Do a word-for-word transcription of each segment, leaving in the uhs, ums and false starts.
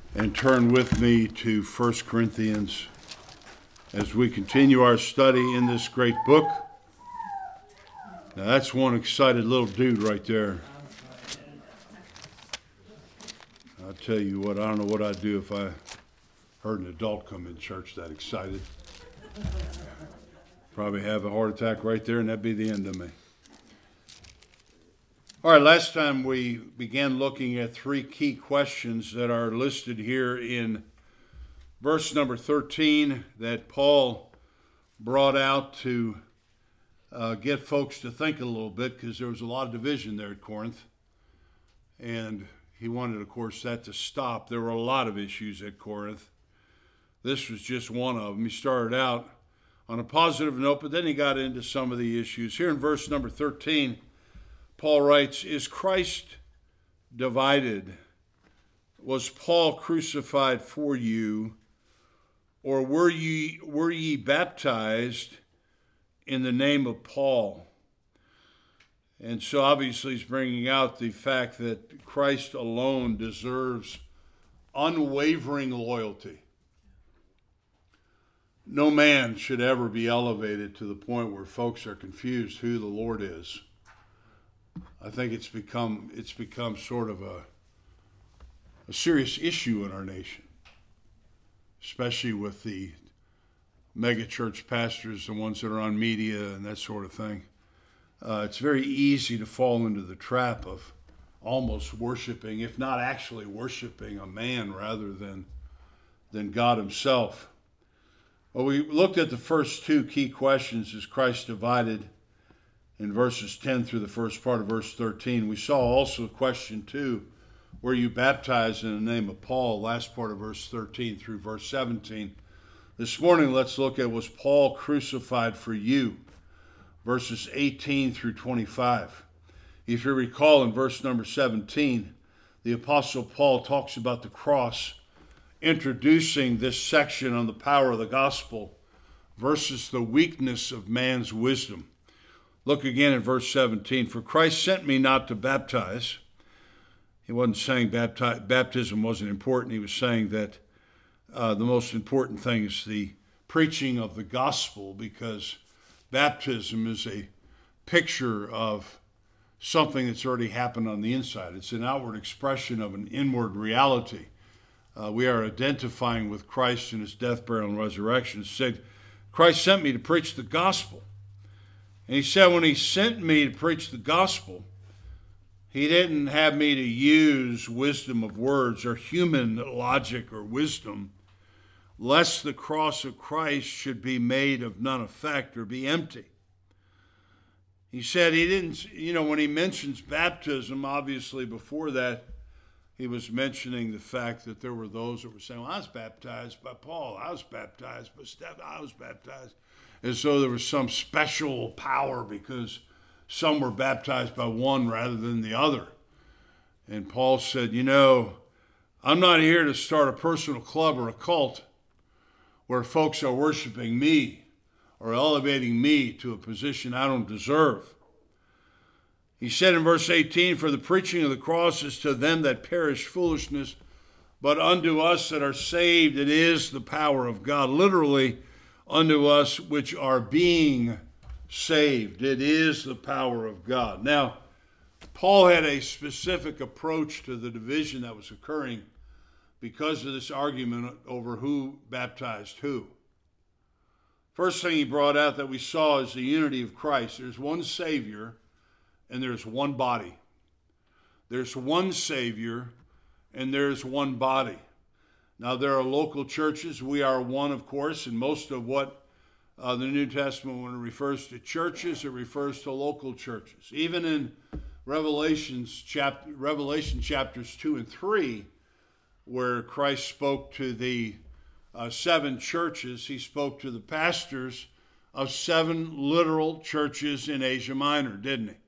and turn with me to First Corinthians as we continue our study in this great book. Now that's one excited little dude right there. I'll tell you what, I don't know what I'd do if I heard an adult come in church that excited. Probably have a heart attack right there, and that'd be the end of me. All right, last time we began looking at three key questions that are listed here in verse number thirteen that Paul brought out to uh, get folks to think a little bit, because there was a lot of division there at Corinth. And he wanted, of course, that to stop. There were a lot of issues at Corinth. This was just one of them. He started out on a positive note, but then he got into some of the issues. Here in verse number thirteen, Paul writes, "Is Christ divided? Was Paul crucified for you? Or were ye, were ye baptized in the name of Paul?" And so obviously he's bringing out the fact that Christ alone deserves unwavering loyalty. No man should ever be elevated to the point where folks are confused who the Lord is. I think it's become it's become sort of a, a serious issue in our nation, especially with the mega church pastors, the ones that are on media and that sort of thing. Uh, it's very easy to fall into the trap of almost worshiping, if not actually worshiping, a man rather than than God himself. Well, we looked at the first two key questions: is Christ divided? In verses ten through the first part of verse thirteen. We saw also question two, were you baptized in the name of Paul? Last part of verse thirteen through verse seventeen. This morning, let's look at, was Paul crucified for you? Verses eighteen through twenty-five. If you recall, in verse number seventeen, the Apostle Paul talks about the cross, introducing this section on the power of the gospel versus the weakness of man's wisdom. Look again at verse seventeen. "For Christ sent me not to baptize." He wasn't saying bapti- baptism wasn't important. He was saying that uh, the most important thing is the preaching of the gospel, because baptism is a picture of something that's already happened on the inside. It's an outward expression of an inward reality. Uh, we are identifying with Christ in his death, burial, and resurrection. It said, Christ sent me to preach the gospel. And he said, when he sent me to preach the gospel, he didn't have me to use wisdom of words or human logic or wisdom, lest the cross of Christ should be made of none effect or be empty. He said he didn't, you know, when he mentions baptism, obviously before that, he was mentioning the fact that there were those that were saying, well, I was baptized by Paul, I was baptized by Stephen, I was baptized, as though there was some special power because some were baptized by one rather than the other. And Paul said, you know, I'm not here to start a personal club or a cult where folks are worshiping me or elevating me to a position I don't deserve. He said in verse eighteen, "For the preaching of the cross is to them that perish foolishness, but unto us that are saved it is the power of God." Literally, unto us which are being saved, it is the power of God. Now, Paul had a specific approach to the division that was occurring because of this argument over who baptized who. First thing he brought out that we saw is the unity of Christ. There's one Savior and there's one body. There's one Savior and there's one body. Now, there are local churches. We are one, of course, and most of what uh, the New Testament, when it refers to churches, it refers to local churches. Even in Revelations chap- Revelation chapters two and three, where Christ spoke to the uh, seven churches, he spoke to the pastors of seven literal churches in Asia Minor, didn't he?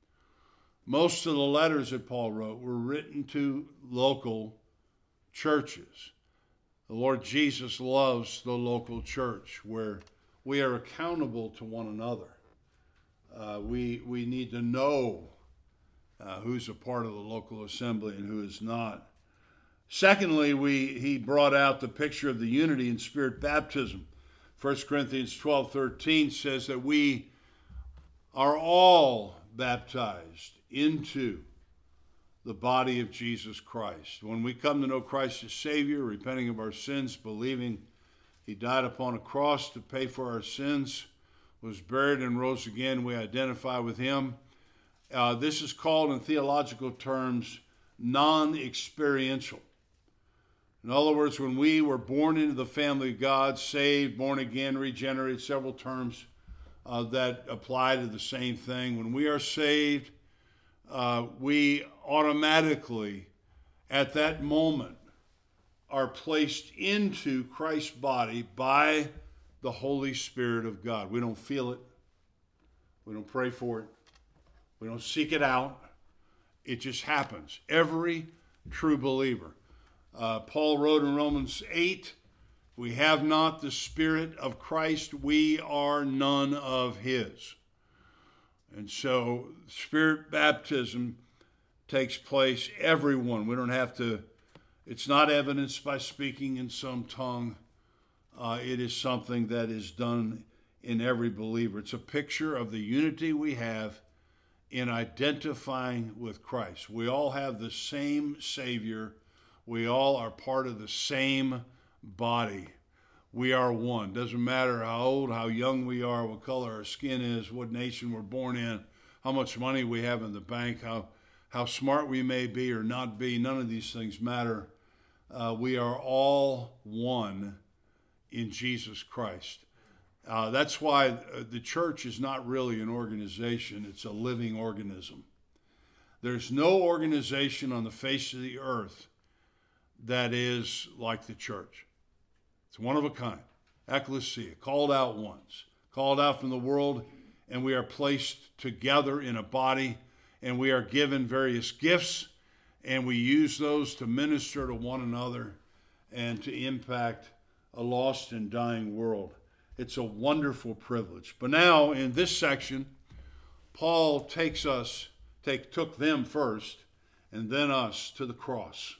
Most of the letters that Paul wrote were written to local churches. The Lord Jesus loves the local church where we are accountable to one another. Uh, we, we need to know uh, who's a part of the local assembly and who is not. Secondly, we he brought out the picture of the unity in Spirit baptism. First Corinthians twelve thirteen says that we are all baptized into the body of Jesus Christ. When we come to know Christ as Savior, repenting of our sins, believing he died upon a cross to pay for our sins, was buried and rose again, we identify with him. Uh, this is called in theological terms non-experiential. In other words, when we were born into the family of God, saved, born again, regenerated, several terms uh, that apply to the same thing. When we are saved, uh, we automatically, at that moment, are placed into Christ's body by the Holy Spirit of God. We don't feel it. We don't pray for it. We don't seek it out. It just happens. Every true believer. Uh, Paul wrote in Romans eight, we have not the Spirit of Christ, we are none of his. And so Spirit baptism takes place, everyone. We don't have to, it's not evidenced by speaking in some tongue. Uh, it is something that is done in every believer. It's a picture of the unity we have in identifying with Christ. We all have the same Savior. We all are part of the same body. We are one. Doesn't matter how old, how young we are, what color our skin is, what nation we're born in, how much money we have in the bank, how, how smart we may be or not be. None of these things matter. Uh, we are all one in Jesus Christ. Uh, that's why the church is not really an organization. It's a living organism. There's no organization on the face of the earth that is like the church. It's one of a kind. Ecclesia, called out ones, called out from the world, and we are placed together in a body, and we are given various gifts, and we use those to minister to one another and to impact a lost and dying world. It's a wonderful privilege. But now, in this section, Paul takes us, take, took them first, and then us to the cross.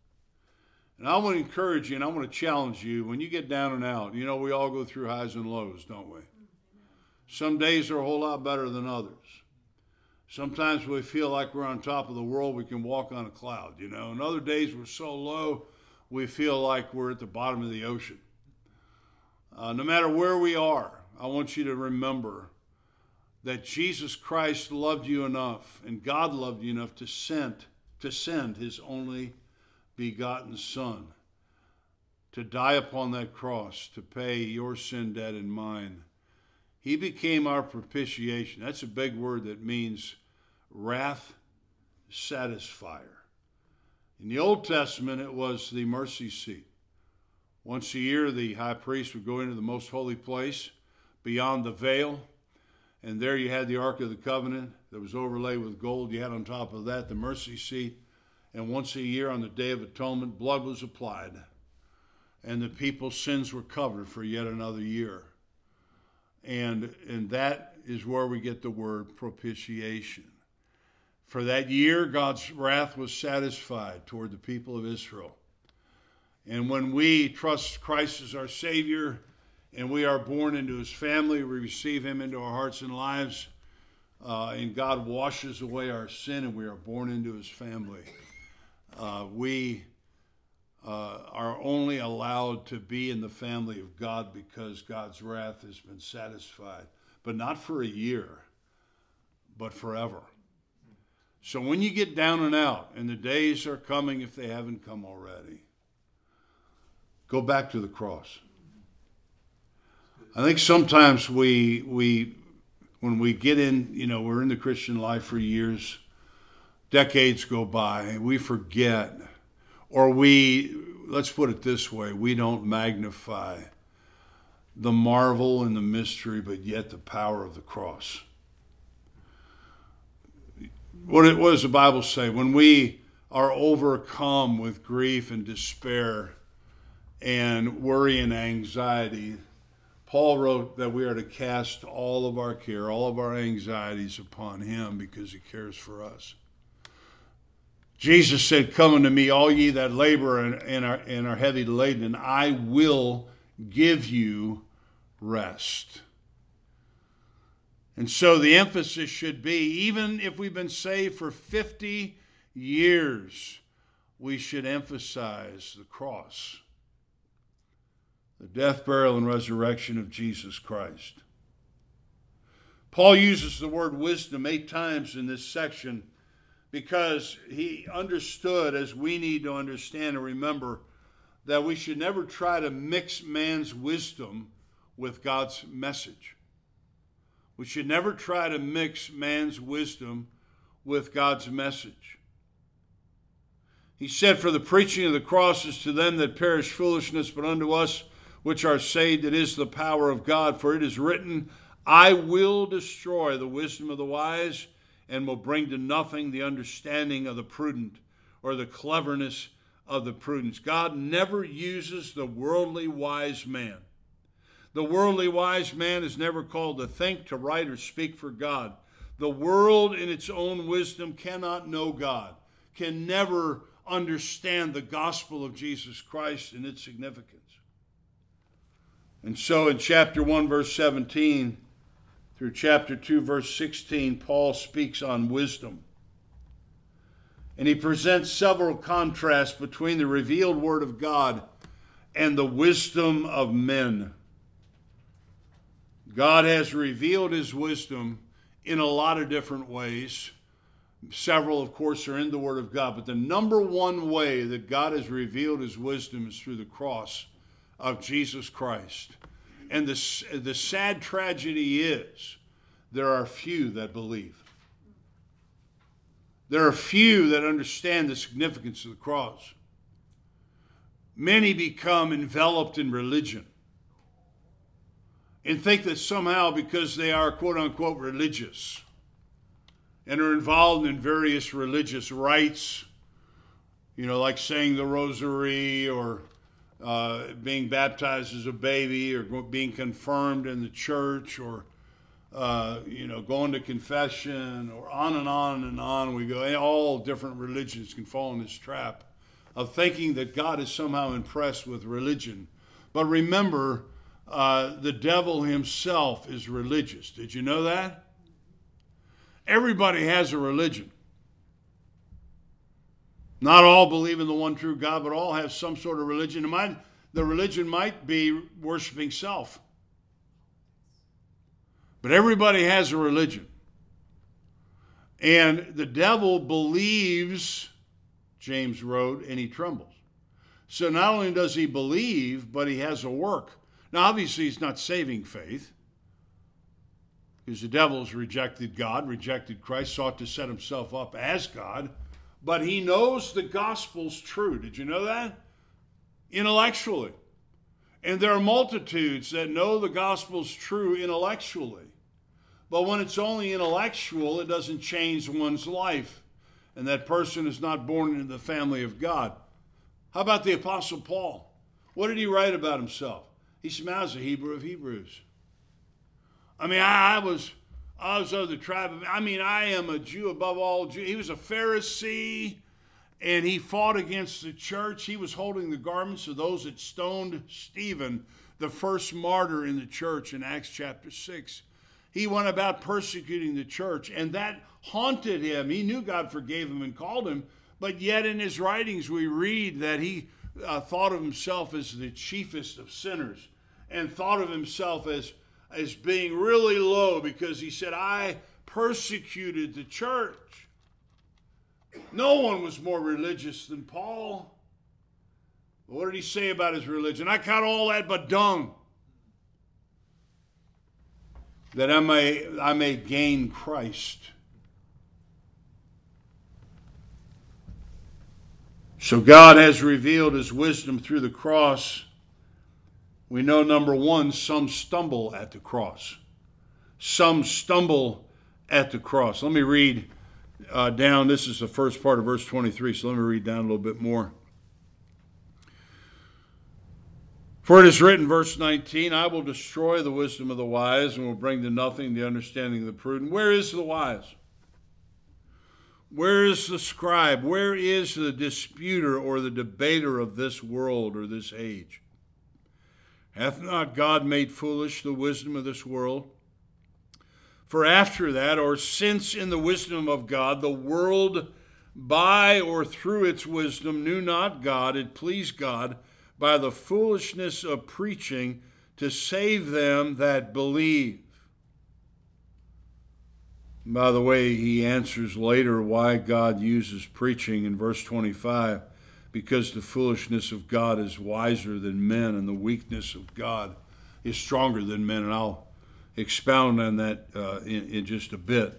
And I want to encourage you and I want to challenge you when you get down and out. You know, we all go through highs and lows, don't we? Some days are a whole lot better than others. Sometimes we feel like we're on top of the world, we can walk on a cloud, you know. And other days we're so low, we feel like we're at the bottom of the ocean. Uh, no matter where we are, I want you to remember that Jesus Christ loved you enough and God loved you enough to send, to send his only begotten Son to die upon that cross to pay your sin debt and mine. He became our propitiation. That's a big word that means wrath satisfier. In the Old Testament, it was the mercy seat. Once a year, the high priest would go into the most holy place beyond the veil, and there you had the Ark of the Covenant that was overlaid with gold. You had on top of that the mercy seat. And once a year on the Day of Atonement, blood was applied, and the people's sins were covered for yet another year. And, and that is where we get the word propitiation. For that year, God's wrath was satisfied toward the people of Israel. And when we trust Christ as our Savior and we are born into his family, we receive him into our hearts and lives, uh, and God washes away our sin and we are born into his family. Uh, we uh, are only allowed to be in the family of God because God's wrath has been satisfied, but not for a year, but forever. So when you get down and out, and the days are coming if they haven't come already, go back to the cross. I think sometimes we, we when we get in, you know, we're in the Christian life for years, decades go by, we forget, or we, let's put it this way, we don't magnify the marvel and the mystery, but yet the power of the cross. What, it, what does the Bible say? When we are overcome with grief and despair and worry and anxiety, Paul wrote that we are to cast all of our care, all of our anxieties upon him because he cares for us. Jesus said, "Come unto me, all ye that labor and, and, are, and are heavy laden, and I will give you rest." And so the emphasis should be, even if we've been saved for fifty years, we should emphasize the cross, the death, burial, and resurrection of Jesus Christ. Paul uses the word wisdom eight times in this section because he understood, as we need to understand and remember, that we should never try to mix man's wisdom with God's message. We should never try to mix man's wisdom with God's message. He said, "For the preaching of the cross is to them that perish foolishness, but unto us which are saved it is the power of God. For it is written, I will destroy the wisdom of the wise, and will bring to nothing the understanding of the prudent," or the cleverness of the prudence. God never uses the worldly wise man. The worldly wise man is never called to think, to write, or speak for God. The world in its own wisdom cannot know God, can never understand the gospel of Jesus Christ and its significance. And so in chapter one, verse seventeen, through chapter two, verse sixteen, Paul speaks on wisdom. And he presents several contrasts between the revealed word of God and the wisdom of men. God has revealed his wisdom in a lot of different ways. Several, of course, are in the Word of God. But the number one way that God has revealed his wisdom is through the cross of Jesus Christ. And the, the sad tragedy is there are few that believe. There are few that understand the significance of the cross. Many become enveloped in religion and think that somehow because they are quote-unquote religious and are involved in various religious rites, you know, like saying the rosary or uh, being baptized as a baby or being confirmed in the church or, uh, you know, going to confession or on and on and on we go. All different religions can fall in this trap of thinking that God is somehow impressed with religion. But remember, Uh, the devil himself is religious. Did you know that? Everybody has a religion. Not all believe in the one true God, but all have some sort of religion. It might, the religion might be worshiping self. But everybody has a religion. And the devil believes, James wrote, and he trembles. So not only does he believe, but he has a work. Now, obviously, he's not saving faith, because the devil has rejected God, rejected Christ, sought to set himself up as God, but he knows the gospel's true. Did you know that? Intellectually. And there are multitudes that know the gospel's true intellectually. But when it's only intellectual, it doesn't change one's life, and that person is not born into the family of God. How about the Apostle Paul? What did he write about himself? He said, I was a Hebrew of Hebrews. I mean, I, I was I was of the tribe of, I mean, I am a Jew above all Jews. He was a Pharisee, and he fought against the church. He was holding the garments of those that stoned Stephen, the first martyr in the church in Acts chapter six. He went about persecuting the church, and that haunted him. He knew God forgave him and called him, but yet in his writings we read that he uh, thought of himself as the chiefest of sinners, and thought of himself as, as being really low because he said, I persecuted the church. No one was more religious than Paul. But what did he say about his religion? I count all that but dung, that I may, I may gain Christ. So God has revealed his wisdom through the cross. We know, number one, some stumble at the cross. Some stumble at the cross. Let me read uh, down. This is the first part of verse twenty-three, so let me read down a little bit more. For it is written, verse nineteen, I will destroy the wisdom of the wise and will bring to nothing the understanding of the prudent. Where is the wise? Where is the scribe? Where is the disputer or the debater of this world or this age? Hath not God made foolish the wisdom of this world? For after that, or since in the wisdom of God, the world by or through its wisdom knew not God, it pleased God by the foolishness of preaching to save them that believe. By the way, he answers later why God uses preaching in verse twenty-five, because the foolishness of God is wiser than men, and the weakness of God is stronger than men. And I'll expound on that uh, in, in just a bit.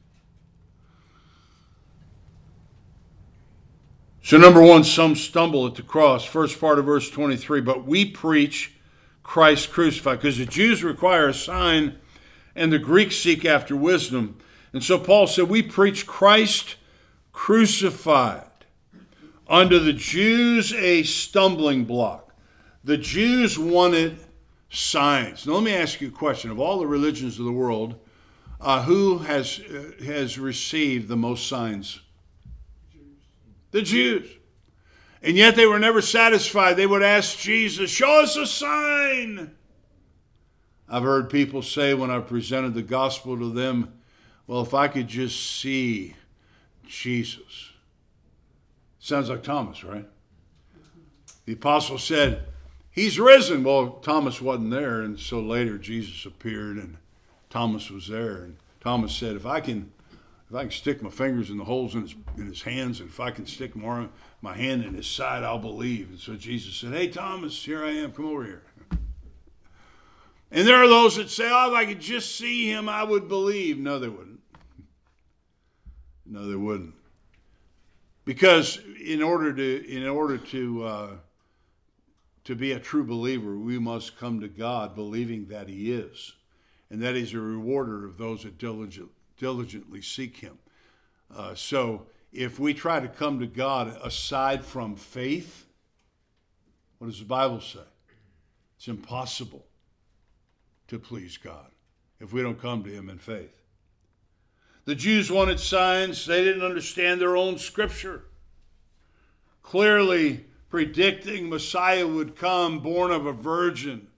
So number one, some stumble at the cross. First part of verse twenty-three, but we preach Christ crucified, because the Jews require a sign and the Greeks seek after wisdom. And so Paul said, we preach Christ crucified. Unto the Jews a stumbling block. The Jews wanted signs. Now let me ask you a question. Of all the religions of the world, uh, who has, uh, has received the most signs? The Jews. And yet they were never satisfied. They would ask Jesus, show us a sign. I've heard people say when I presented the gospel to them, well, if I could just see Jesus. Sounds like Thomas, right? The apostle said, he's risen. Well, Thomas wasn't there, and so later Jesus appeared and Thomas was there. And Thomas said, if I can if I can stick my fingers in the holes in his, in his hands, and if I can stick more, my hand in his side, I'll believe. And so Jesus said, hey, Thomas, here I am. Come over here. And there are those that say, oh, if I could just see him, I would believe. No, they wouldn't. No, they wouldn't. Because in order to in order to uh, to be a true believer, we must come to God believing that he is, and that he's a rewarder of those that diligent, diligently seek him. Uh, so if we try to come to God aside from faith, what does the Bible say? It's impossible to please God if we don't come to him in faith. The Jews wanted signs. They didn't understand their own scripture, clearly predicting Messiah would come, born of a virgin,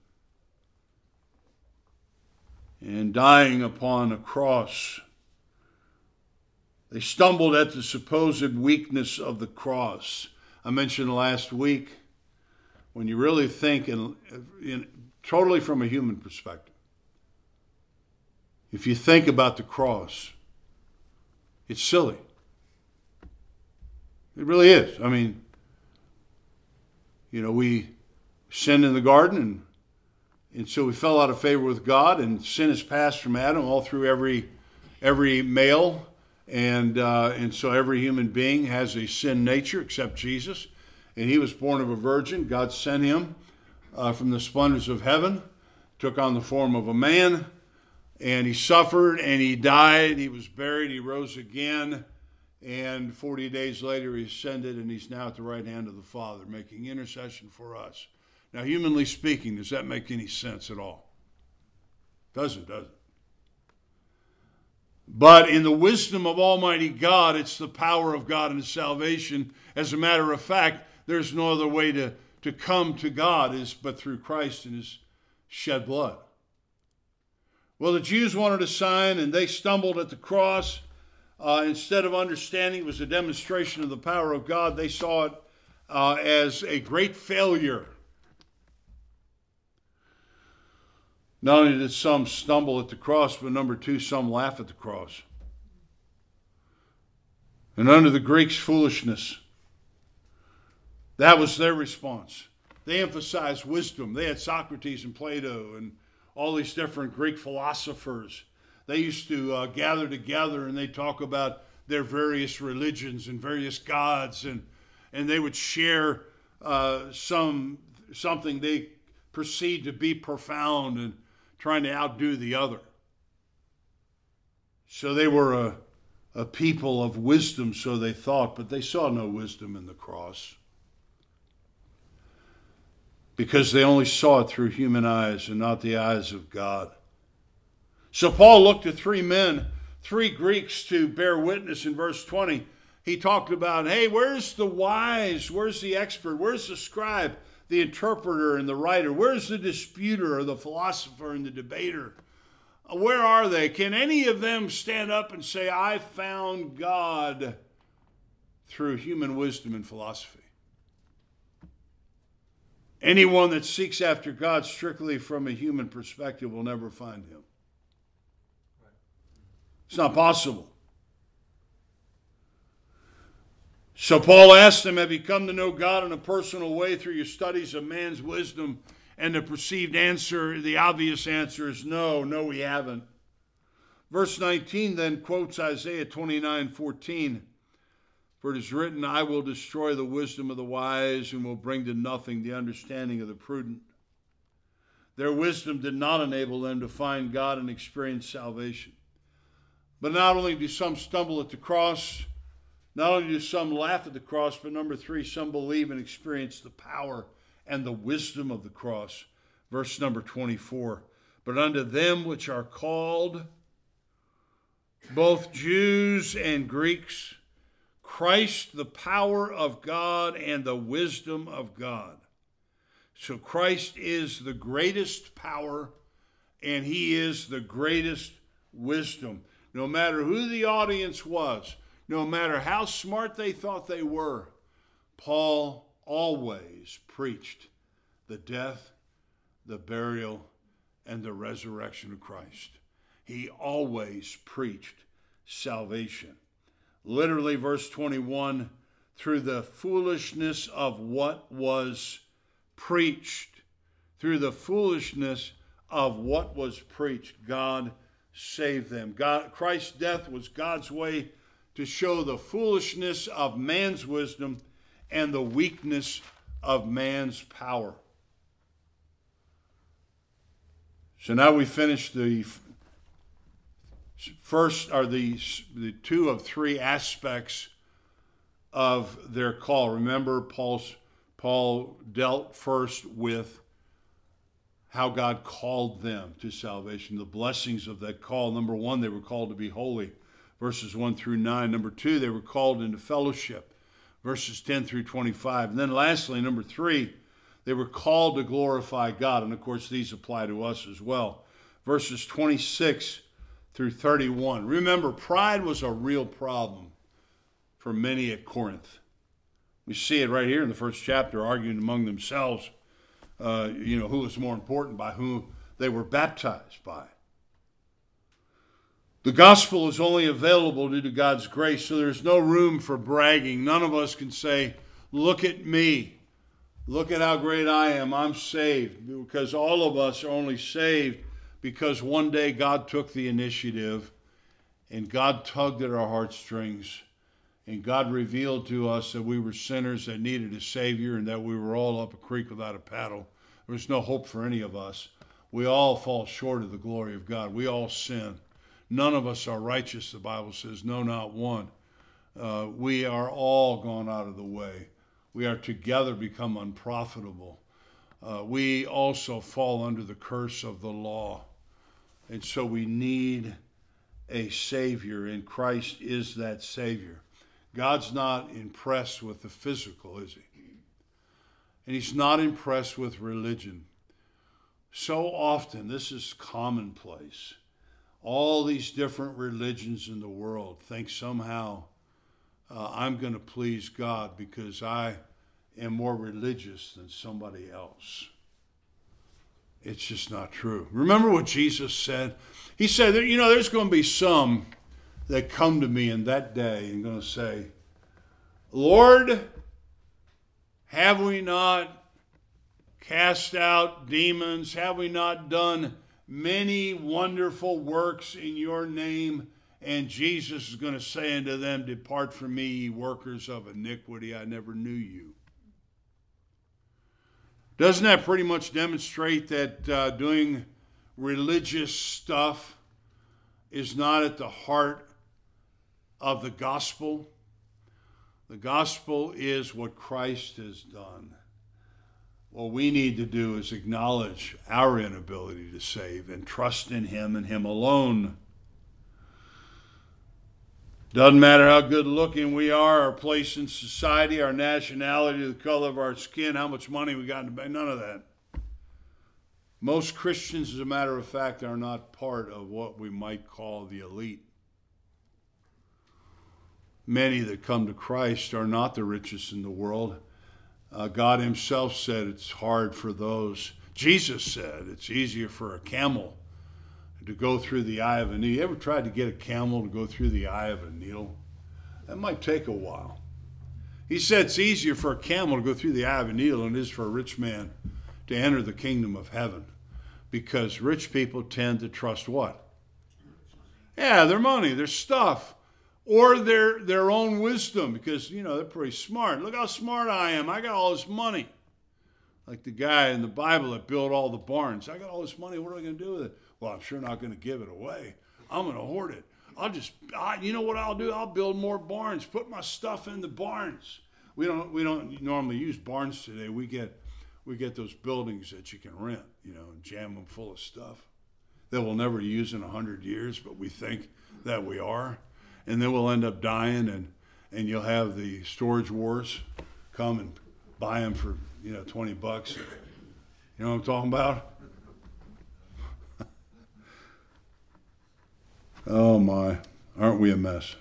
and dying upon a cross. They stumbled at the supposed weakness of the cross. I mentioned last week, when you really think in, in totally from a human perspective, if you think about the cross, it's silly. It really is. I mean, you know, we sinned in the garden, and, and so we fell out of favor with God, and sin has passed from Adam all through every every male, and uh, and so every human being has a sin nature except Jesus, and he was born of a virgin. God sent him uh, from the splendors of heaven, took on the form of a man, and he suffered, and he died, he was buried, he rose again, and forty days later he ascended, and he's now at the right hand of the Father, making intercession for us. Now, humanly speaking, does that make any sense at all? Doesn't, does it? But in the wisdom of Almighty God, it's the power of God and salvation. As a matter of fact, there's no other way to, to come to God is but through Christ and his shed blood. Well, the Jews wanted a sign, and they stumbled at the cross. Uh, instead of understanding it was a demonstration of the power of God, they saw it uh, as a great failure. Not only did some stumble at the cross, but number two, some laugh at the cross. And under the Greeks' foolishness, that was their response. They emphasized wisdom. They had Socrates and Plato and all these different Greek philosophers. They used to uh, gather together, and they talk about their various religions and various gods, and and they would share uh, some something they perceived to be profound and trying to outdo the other. So they were a, a people of wisdom, so they thought, but they saw no wisdom in the cross, because they only saw it through human eyes and not the eyes of God. So Paul looked at three men three Greeks to bear witness in verse twenty. He talked about, hey, where's the wise? Where's the expert? Where's the scribe, the interpreter, and the writer? Where's the disputer or the philosopher and the debater? Where are they? Can any of them stand up and say, I found God through human wisdom and philosophy? Anyone that seeks after God strictly from a human perspective will never find him. It's not possible. So Paul asked them, have you come to know God in a personal way through your studies of man's wisdom? And the perceived answer, the obvious answer is no, no we haven't. Verse nineteen then quotes Isaiah twenty-nine fourteen. For it is written, I will destroy the wisdom of the wise and will bring to nothing the understanding of the prudent. Their wisdom did not enable them to find God and experience salvation. But not only do some stumble at the cross, not only do some laugh at the cross, but number three, some believe and experience the power and the wisdom of the cross. Verse number twenty-four. But unto them which are called, both Jews and Greeks, Christ the power of God and the wisdom of God. So Christ is the greatest power and he is the greatest wisdom. No matter who the audience was, no matter how smart they thought they were, Paul always preached the death, the burial, and the resurrection of Christ. He always preached salvation. Literally, verse twenty-one, through the foolishness of what was preached, through the foolishness of what was preached, God saved them. God, Christ's death was God's way to show the foolishness of man's wisdom and the weakness of man's power. So now we finish the first, or the, the two of three aspects of their call. Remember, Paul's, Paul dealt first with how God called them to salvation, the blessings of that call. Number one, they were called to be holy, verses one through nine. Number two, they were called into fellowship, verses ten through twenty-five. And then lastly, number three, they were called to glorify God. And of course, these apply to us as well. Verses twenty-six through thirty-one. Remember, pride was a real problem for many at Corinth. We see it right here in the first chapter, arguing among themselves, uh, you know, who was more important, by whom they were baptized by. The gospel is only available due to God's grace, so there's no room for bragging. None of us can say, look at me. Look at how great I am. I'm saved. Because all of us are only saved because one day God took the initiative and God tugged at our heartstrings and God revealed to us that we were sinners that needed a Savior and that we were all up a creek without a paddle. There was no hope for any of us. We all fall short of the glory of God. We all sin. None of us are righteous, the Bible says. No, not one. Uh, we are all gone out of the way. We are together become unprofitable. Uh, we also fall under the curse of the law. And so we need a Savior, and Christ is that Savior. God's not impressed with the physical, is he? And he's not impressed with religion. So often, this is commonplace. All these different religions in the world think somehow uh, I'm going to please God because I am more religious than somebody else. It's just not true. Remember what Jesus said? He said, that, you know, there's going to be some that come to me in that day and going to say, Lord, have we not cast out demons? Have we not done many wonderful works in your name? And Jesus is going to say unto them, depart from me, ye workers of iniquity. I never knew you. Doesn't that pretty much demonstrate that uh, doing religious stuff is not at the heart of the gospel? The gospel is what Christ has done. What we need to do is acknowledge our inability to save and trust in him and him alone. Doesn't matter how good looking we are, our place in society, our nationality, the color of our skin, how much money we got in the bank, none of that. Most Christians, as a matter of fact, are not part of what we might call the elite. Many that come to Christ are not the richest in the world. Uh, God himself said it's hard for those. Jesus said it's easier for a camel to go through the eye of a needle. You ever tried to get a camel to go through the eye of a needle? That might take a while. He said it's easier for a camel to go through the eye of a needle than it is for a rich man to enter the kingdom of heaven. Because rich people tend to trust what? Yeah, their money, their stuff, or their their own wisdom, because, you know, they're pretty smart. Look how smart I am. I got all this money. Like the guy in the Bible that built all the barns. I got all this money. What am I going to do with it? Well, I'm sure not going to give it away. I'm going to hoard it. I'll just, I, you know what I'll do? I'll build more barns. Put my stuff in the barns. We don't we don't normally use barns today. We get we get those buildings that you can rent, you know, and jam them full of stuff that we'll never use in a hundred years, but we think that we are, and then we'll end up dying, and and you'll have the storage wars come and buy them for, you know, twenty bucks. You know what I'm talking about? Oh my, aren't we a mess?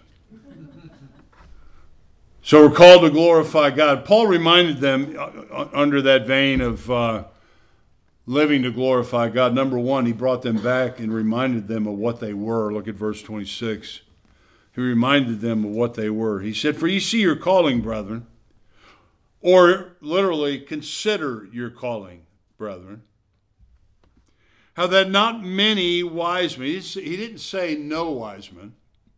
So we're called to glorify God. Paul reminded them uh, under that vein of uh, living to glorify God. Number one, he brought them back and reminded them of what they were. Look at verse twenty-six. He reminded them of what they were. He said, "For you see your calling, brethren," or literally, consider your calling, brethren, how that not many wise men, he didn't say no wise men.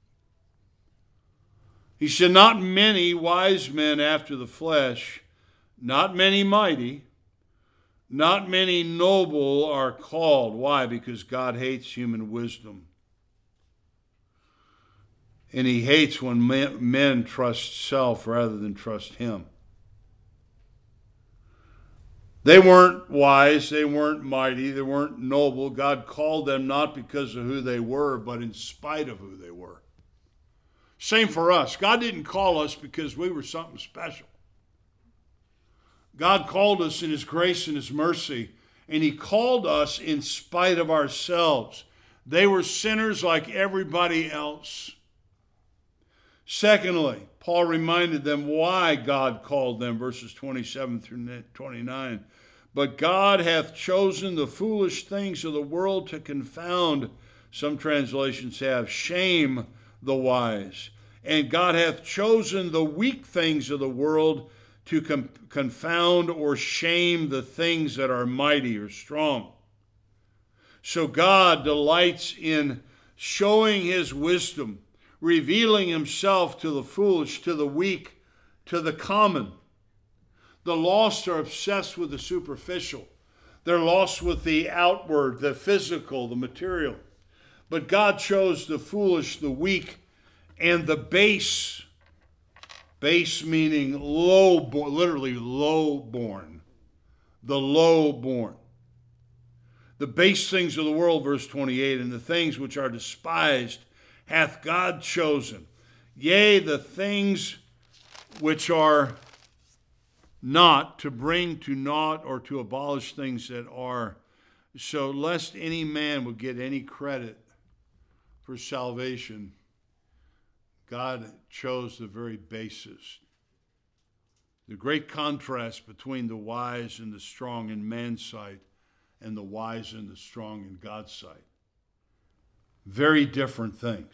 He said, not many wise men after the flesh, not many mighty, not many noble are called. Why? Because God hates human wisdom. And he hates when men, men trust self rather than trust him. They weren't wise, they weren't mighty, they weren't noble. God called them not because of who they were, but in spite of who they were. Same for us. God didn't call us because we were something special. God called us in his grace and his mercy, and he called us in spite of ourselves. They were sinners like everybody else. Secondly, Paul reminded them why God called them, verses twenty-seven through twenty-nine. But God hath chosen the foolish things of the world to confound, some translations have, shame the wise. And God hath chosen the weak things of the world to com- confound or shame the things that are mighty or strong. So God delights in showing his wisdom, revealing himself to the foolish, to the weak, to the common. The lost are obsessed with the superficial. They're lost with the outward, the physical, the material. But God chose the foolish, the weak, and the base. Base meaning low, literally low born. The low born. The base things of the world, verse twenty-eight, and the things which are despised hath God chosen. Yea, the things which are not, to bring to naught or to abolish things that are, so lest any man would get any credit for salvation, God chose the very basis. The great contrast between the wise and the strong in man's sight and the wise and the strong in God's sight. Very different things.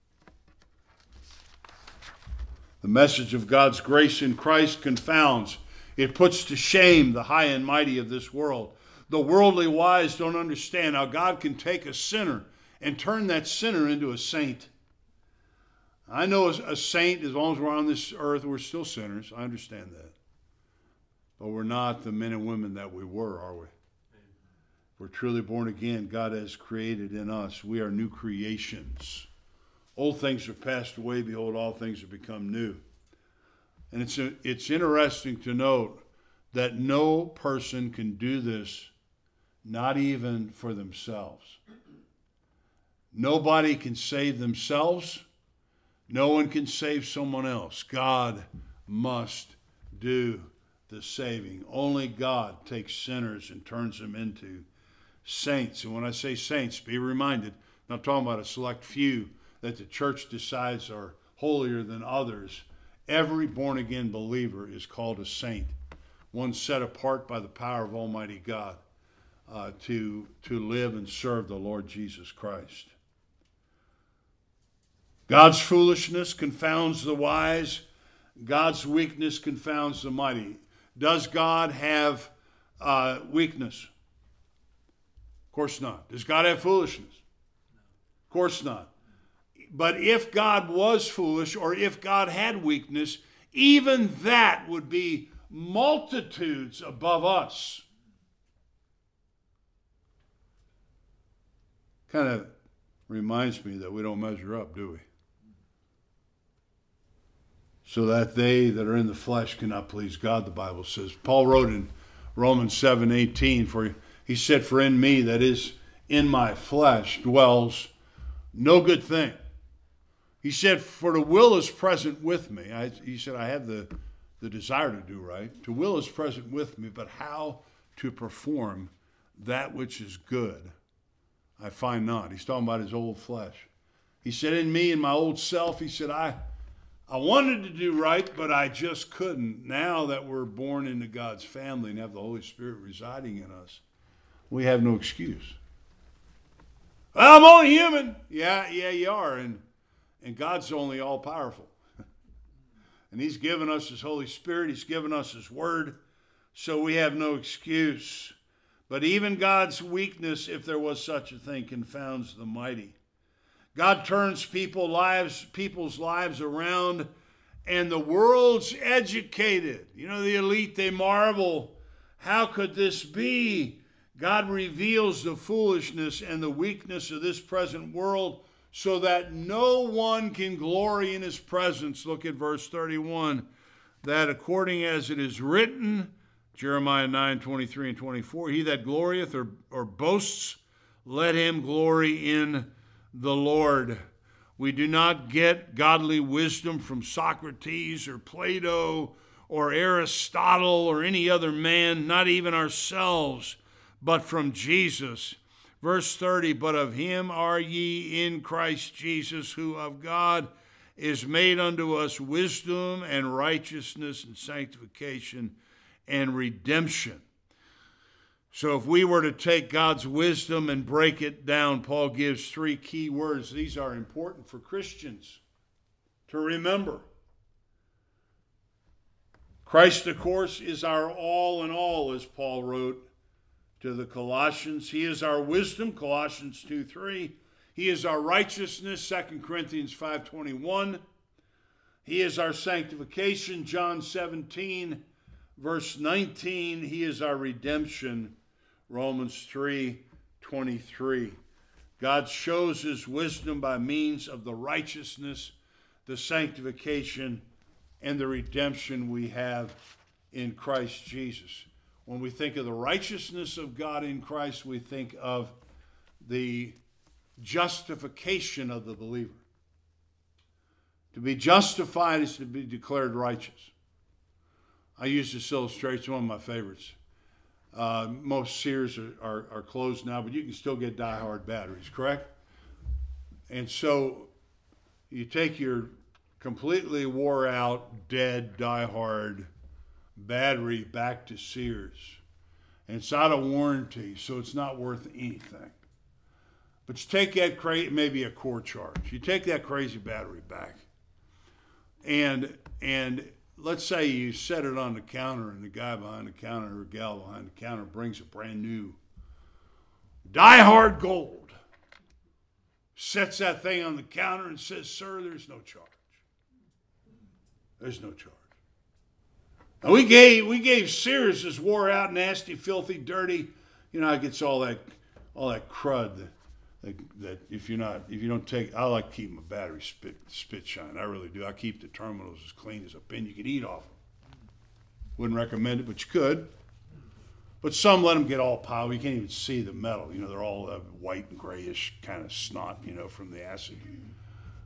The message of God's grace in Christ confounds. It puts to shame the high and mighty of this world. The worldly wise don't understand how God can take a sinner and turn that sinner into a saint. I know a saint, as long as we're on this earth, we're still sinners. I understand that. But we're not the men and women that we were, are we? If we're truly born again, God has created in us. We are new creations. Old things are passed away. Behold, all things have become new. And it's a, it's interesting to note that no person can do this, not even for themselves. Nobody can save themselves. No one can save someone else. God must do the saving. Only God takes sinners and turns them into saints. And when I say saints, be reminded, I'm not talking about a select few that the church decides are holier than others. Every born-again believer is called a saint, one set apart by the power of Almighty God uh, to, to live and serve the Lord Jesus Christ. God's foolishness confounds the wise. God's weakness confounds the mighty. Does God have uh, weakness? Of course not. Does God have foolishness? Of course not. But if God was foolish, or if God had weakness, even that would be multitudes above us. Kind of reminds me that we don't measure up, do we? So that they that are in the flesh cannot please God, the Bible says. Paul wrote in Romans seven eighteen, for he said, for in me, that is in my flesh, dwells no good thing. He said, for the will is present with me. I, he said, I have the, the desire to do right. The will is present with me, but how to perform that which is good, I find not. He's talking about his old flesh. He said, in me, in my old self, he said, I, I wanted to do right, but I just couldn't. Now that we're born into God's family and have the Holy Spirit residing in us, we have no excuse. Well, I'm only human. Yeah, yeah, you are. And And God's only all-powerful. And he's given us his Holy Spirit. He's given us his word. So we have no excuse. But even God's weakness, if there was such a thing, confounds the mighty. God turns people lives, people's lives around, and the world's educated. You know, the elite, they marvel. How could this be? God reveals the foolishness and the weakness of this present world, so that no one can glory in his presence. Look at verse thirty-one. That according as it is written, Jeremiah nine, twenty-three and twenty-four, he that glorieth or, or boasts, let him glory in the Lord. We do not get godly wisdom from Socrates or Plato or Aristotle or any other man, not even ourselves, but from Jesus. Verse thirty, but of him are ye in Christ Jesus, who of God is made unto us wisdom and righteousness and sanctification and redemption. So if we were to take God's wisdom and break it down, Paul gives three key words. These are important for Christians to remember. Christ, of course, is our all in all, as Paul wrote to the Colossians. He is our wisdom, Colossians two three. He is our righteousness, Second Corinthians five twenty-one. He is our sanctification, John seventeen, verse nineteen. He is our redemption, Romans three twenty-three. God shows his wisdom by means of the righteousness, the sanctification, and the redemption we have in Christ Jesus. When we think of the righteousness of God in Christ, we think of the justification of the believer. To be justified is to be declared righteous. I use this illustration, it's one of my favorites. Uh, most Sears are, are, are closed now, but you can still get die-hard batteries, correct? And so you take your completely wore-out, dead, die-hard battery back to Sears. And it's out of warranty, so it's not worth anything. But you take that crazy, maybe a core charge. You take that crazy battery back. And and let's say you set it on the counter, and the guy behind the counter or gal behind the counter brings a brand new die-hard gold. Sets that thing on the counter and says, "Sir, there's no charge. There's no charge." Now we gave we gave Sears this wore out, nasty, filthy, dirty. You know, it gets all that all that crud that, that, that if you're not if you don't take. I like keeping my battery spit spit shine. I really do. I keep the terminals as clean as a pin. You could eat off them. Wouldn't recommend it, but you could. But some let them get all piled. You can't even see the metal. You know, they're all uh, white and grayish kind of snot. You know, from the acid.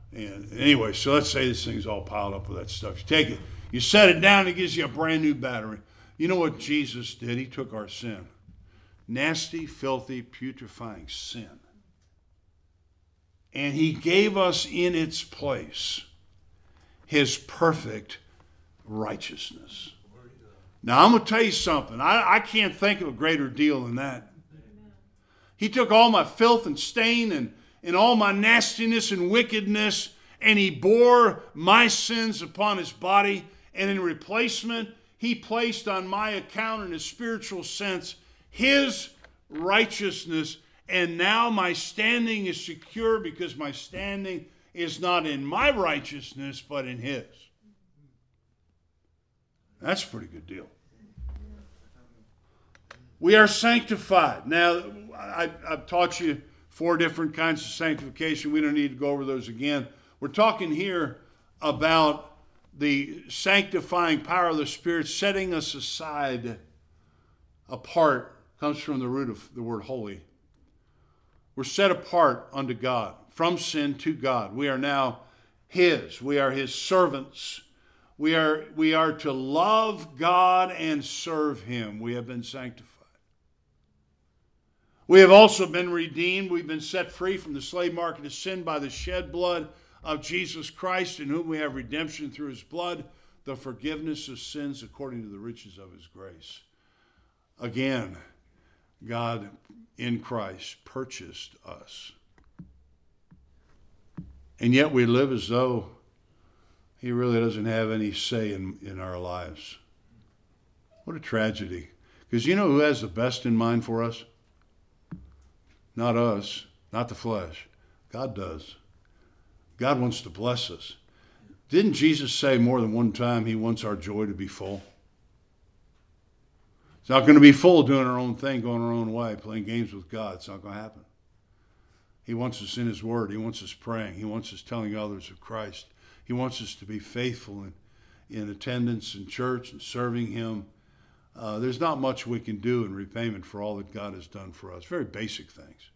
And anyway, so let's say this thing's all piled up with that stuff. You take it, you set it down, it gives you a brand new battery. You know what Jesus did? He took our sin. Nasty, filthy, putrefying sin. And he gave us in its place his perfect righteousness. Now, I'm going to tell you something. I, I can't think of a greater deal than that. He took all my filth and stain and, and all my nastiness and wickedness, and he bore my sins upon his body. And in replacement, he placed on my account, in a spiritual sense, his righteousness. And now my standing is secure because my standing is not in my righteousness, but in his. That's a pretty good deal. We are sanctified. Now, I, I've taught you four different kinds of sanctification. We don't need to go over those again. We're talking here about the sanctifying power of the Spirit, setting us aside, apart, comes from the root of the word holy. We're set apart unto God, from sin to God. We are now his. We are his servants. We are, we are to love God and serve him. We have been sanctified. We have also been redeemed. We've been set free from the slave market of sin by the shed blood of Jesus Christ, in whom we have redemption through his blood, the forgiveness of sins according to the riches of his grace. Again, God in Christ purchased us. And yet we live as though he really doesn't have any say in, in our lives. What a tragedy. Because you know who has the best in mind for us? Not us, not the flesh. God does. God wants to bless us. Didn't Jesus say more than one time he wants our joy to be full? It's not going to be full doing our own thing, going our own way, playing games with God. It's not going to happen. He wants us in his word. He wants us praying. He wants us telling others of Christ. He wants us to be faithful in, in attendance in church and serving him. Uh, there's not much we can do in repayment for all that God has done for us. Very basic things.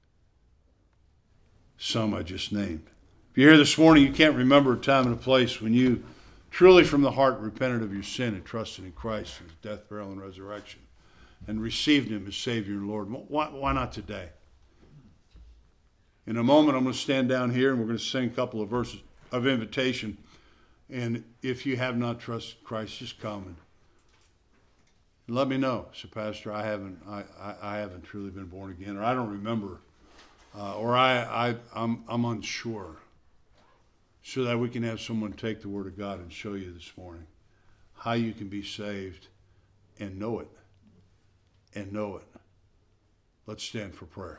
Some I just named. If you're here this morning, you can't remember a time and a place when you truly from the heart repented of your sin and trusted in Christ, his death, burial, and resurrection, and received him as Savior and Lord. Why, why not today? In a moment, I'm going to stand down here and we're going to sing a couple of verses of invitation. And if you have not trusted Christ, just come and let me know. So, Pastor, I haven't, I, I, I haven't truly been born again, or I don't remember, uh, or I, I, I'm, I'm unsure. So that we can have someone take the Word of God and show you this morning how you can be saved and know it. And know it. Let's stand for prayer.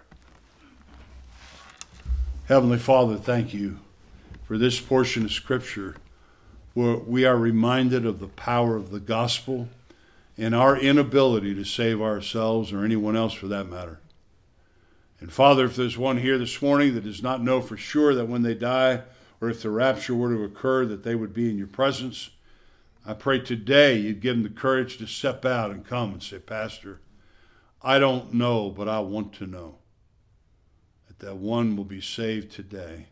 Heavenly Father, thank you for this portion of Scripture where we are reminded of the power of the gospel and our inability to save ourselves or anyone else for that matter. And Father, if there's one here this morning that does not know for sure that when they die, or if the rapture were to occur, that they would be in your presence, I pray today you'd give them the courage to step out and come and say, Pastor, I don't know, but I want to know that that one will be saved today.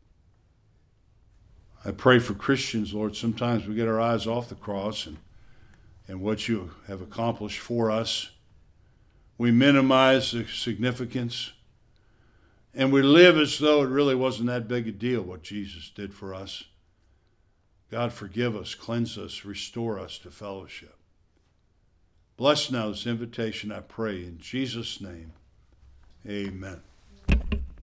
I pray for Christians, Lord. Sometimes we get our eyes off the cross and, and what you have accomplished for us. We minimize the significance. And we live as though it really wasn't that big a deal what Jesus did for us. God, forgive us, cleanse us, restore us to fellowship. Bless now this invitation, I pray, in Jesus' name. Amen.